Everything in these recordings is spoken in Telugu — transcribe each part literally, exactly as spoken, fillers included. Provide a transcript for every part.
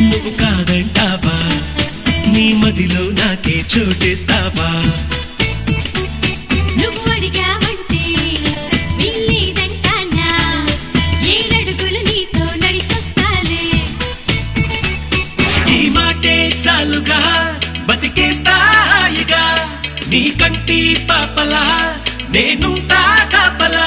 నువ్వు కాదంటావా నీ మదిలో నాకే చోటేస్తావా నువ్వు అడిగావంటే వీల్లేదంటానా ఏడడుగులు నీతో నడిచొస్తాలే ఈ మాటే చాలుగా బతికేస్తాయిగా నీ కంటి పాపలా నేనుంటా కాపలా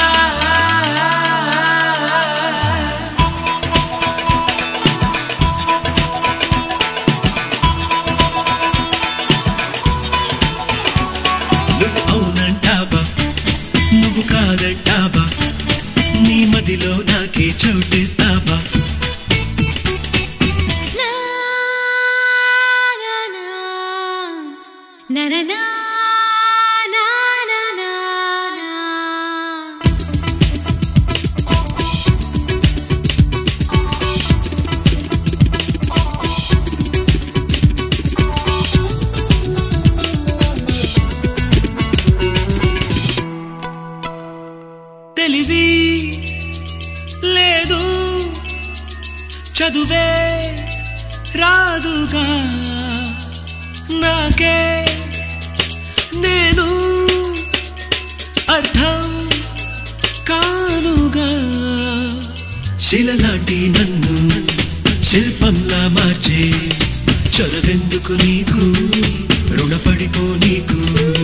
నువ్వు కాదంటావా నీ మదిలో నాకే చోటేస్తావా తెలివి లేదు చదువే రాదుగా నాకే నేను అర్థం కానుగా శిలలాంటి నన్ను శిల్పంలా మార్చే చొరవెందుకు నీకు రుణపడిపో నీకు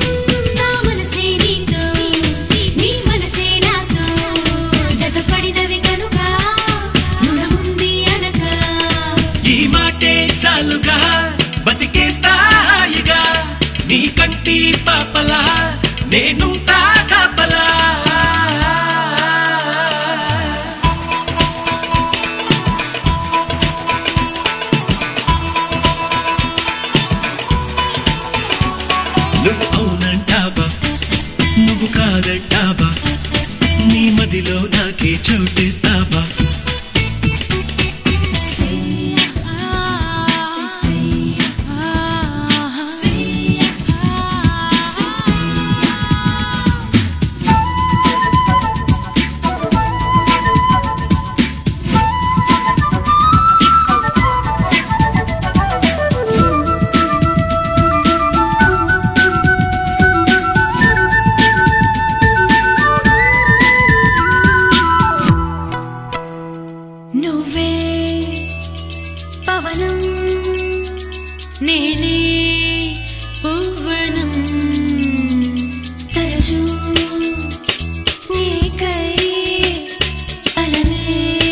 చాలుగా బతికేస్తాయిగా నీ కంటి పాపలా నేనుంటా కాపలా నువ్వు అవునంటావా నువ్వు కాదంటావా నీ మదిలో నాకే చోటేస్తావా నువ్వే పవనం నేనే పువ్వనం తరచూ నీకై అలనే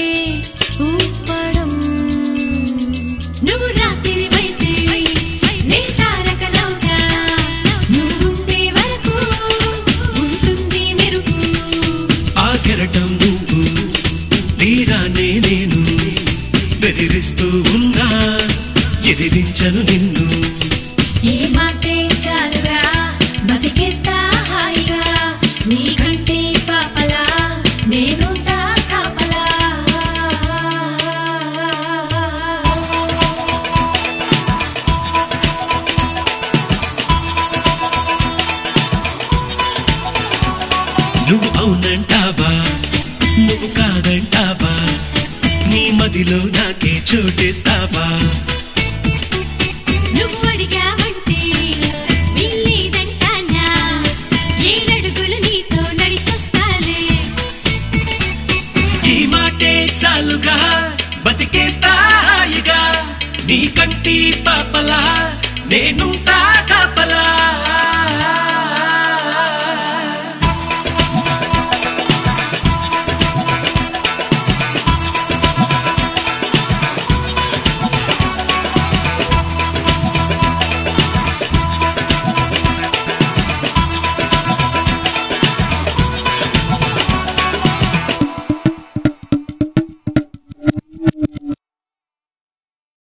ఊపడం నువ్వు రాత్రివైతే నే తారకనవుతా నువ్వుండే వరకు ఉంటుంది మెరుపు ఆ కెరటం నువ్వు తీరానే నేను బెదిరిస్తూ ఉన్నా ఎదిరించను నిన్ను ఈ మాటే చాలుగా బతికేస్తా హాయిగా నీ కంటే పాపలా నేనుంటా కాపలా నువ్వు అవునంటావా నువ్వు కాదంటావా నీ మదిలో నాకే చోటేస్తావా నువ్వు అడిగావంటే వీల్లేదంటానా ఏడడుగులు నీతో నడిచొస్తాలే ఈ మాటే చాలుగా బతికేస్తాయిగా నీ కంటి పాపలా నేనుంటా కాపలా